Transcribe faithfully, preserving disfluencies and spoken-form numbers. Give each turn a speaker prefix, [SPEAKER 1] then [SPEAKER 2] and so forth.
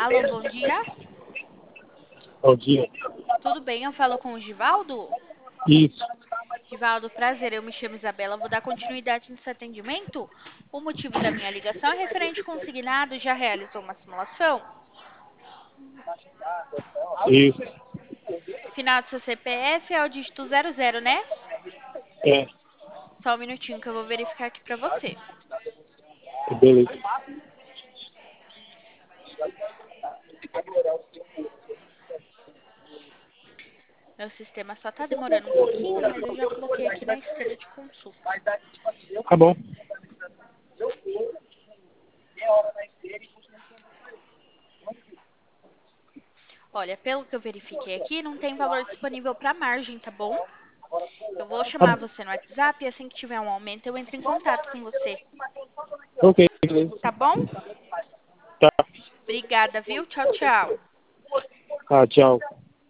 [SPEAKER 1] Alô, bom dia.
[SPEAKER 2] Bom dia.
[SPEAKER 1] Tudo bem? Eu falo com o Givaldo?
[SPEAKER 2] Isso.
[SPEAKER 1] Givaldo, prazer. Eu me chamo Isabela. Vou dar continuidade nesse atendimento. O motivo da minha ligação é referente consignado. Já realizou uma simulação?
[SPEAKER 2] Isso.
[SPEAKER 1] Final do seu C P F é o dígito zero zero, né?
[SPEAKER 2] É.
[SPEAKER 1] Só um minutinho que eu vou verificar aqui pra você.
[SPEAKER 2] Beleza.
[SPEAKER 1] Meu sistema só tá demorando um pouquinho, mas eu já coloquei aqui na espera de consulta.
[SPEAKER 2] Tá bom.
[SPEAKER 1] Olha, pelo que eu verifiquei aqui, não tem valor disponível para margem, tá bom? Eu vou
[SPEAKER 2] Tá
[SPEAKER 1] chamar
[SPEAKER 2] bom.
[SPEAKER 1] você no WhatsApp e assim que tiver um aumento eu entro em contato com você,
[SPEAKER 2] Ok, beleza.
[SPEAKER 1] tá bom?
[SPEAKER 2] Tá.
[SPEAKER 1] Obrigada, viu? Tchau, tchau.
[SPEAKER 2] Ah, tchau.